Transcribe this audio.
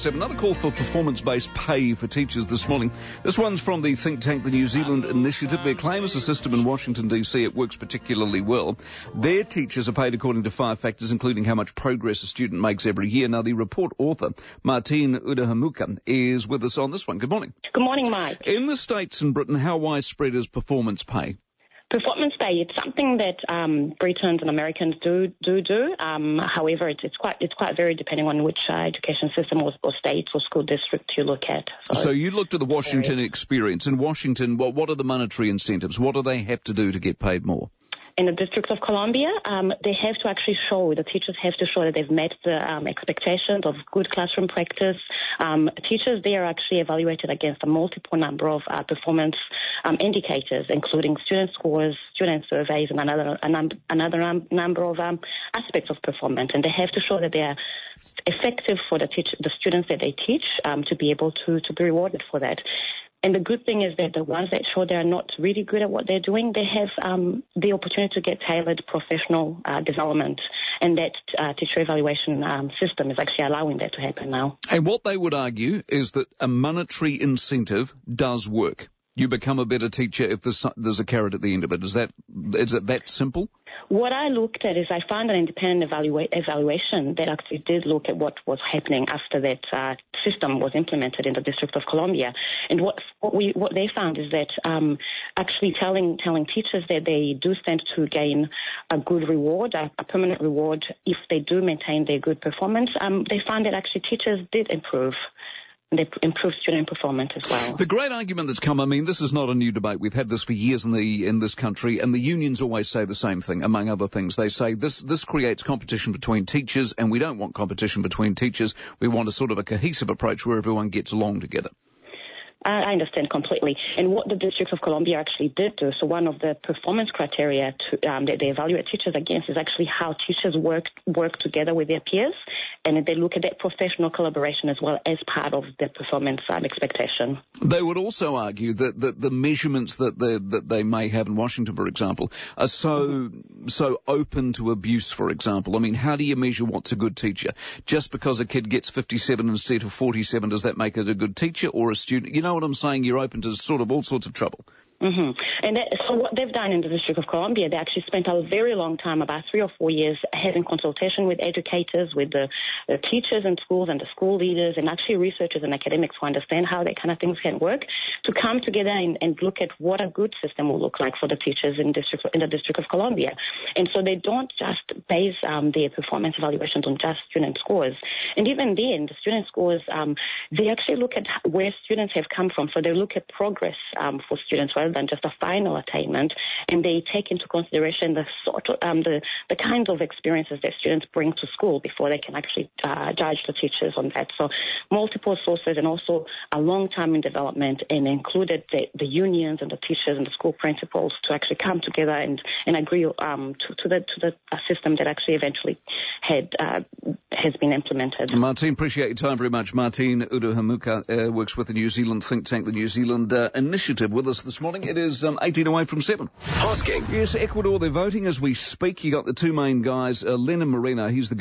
Another call for performance-based pay for teachers this morning. This one's from the think tank, the New Zealand Initiative. Their claim is a system in Washington, D.C. It works particularly well. Their teachers are paid according to 5 factors, including how much progress a student makes every year. Now, the report author, Martine Udahamuka, is with us on this one. Good morning. Good morning, Mike. In the States and Britain, how widespread is performance pay? Performance pay, it's something that Britons and Americans do. However, it's quite varied depending on which education system or state or school district you look at. So you looked at the Washington experience. In Washington, what are the monetary incentives? What do they have to do to get paid more? In the District of Columbia, they have to actually show, the teachers have to show that they've met the expectations of good classroom practice. Teachers, they are actually evaluated against a multiple number of performance indicators, including student scores, student surveys, and another number of aspects of performance. And they have to show that they are effective for the students that they teach to be able to be rewarded for that. And the good thing is that the ones that show they're not really good at what they're doing, they have the opportunity to get tailored professional development. And that teacher evaluation system is actually allowing that to happen now. And what they would argue is that a monetary incentive does work. You become a better teacher if there's a carrot at the end of it. Is it that simple? What I looked at is I found an independent evaluation that actually did look at what was happening after that system was implemented in the District of Columbia. And what they found is that actually telling teachers that they do stand to gain a good reward, a permanent reward, if they do maintain their good performance, they found that actually teachers did improve. They improve student performance as well. The great argument that's come, I mean, this is not a new debate. We've had this for years in this country, and the unions always say the same thing, among other things. They say this creates competition between teachers, and we don't want competition between teachers. We want a sort of a cohesive approach where everyone gets along together. I understand completely. And what the District of Columbia actually did do, so one of the performance criteria that they evaluate teachers against is actually how teachers work together with their peers, and they look at that professional collaboration as well as part of the performance expectation. They would also argue that the measurements that they may have in Washington, for example, are so open to abuse, for example. I mean, how do you measure what's a good teacher? Just because a kid gets 57 instead of 47, does that make it a good teacher or a student? You know what I'm saying? You're open to sort of all sorts of trouble. Mm-hmm. And so what they've done in the District of Columbia, they actually spent a very long time, about 3 or 4 years, having consultation with educators, with the teachers in schools and the school leaders, and actually researchers and academics who understand how that kind of things can work, to come together and look at what a good system will look like for the teachers in the District of Columbia. And so they don't just base their performance evaluations on just student scores. And even then, the student scores, they actually look at where students have come from. So they look at progress for students rather than just a final attainment, and they take into consideration the sort of the kinds of experiences that students bring to school before they can actually judge the teachers on that. So multiple sources, and also a long time in development, and included the unions and the teachers and the school principals to actually come together and agree to the system that actually eventually has been implemented. Martine, appreciate your time very much. Martine Udahamuka works with the New Zealand think tank, the New Zealand Initiative, with us this morning. It is 18 away from 7. Hosking. Yes, Ecuador, they're voting as we speak. You got the two main guys, Lenin Moreno, he's the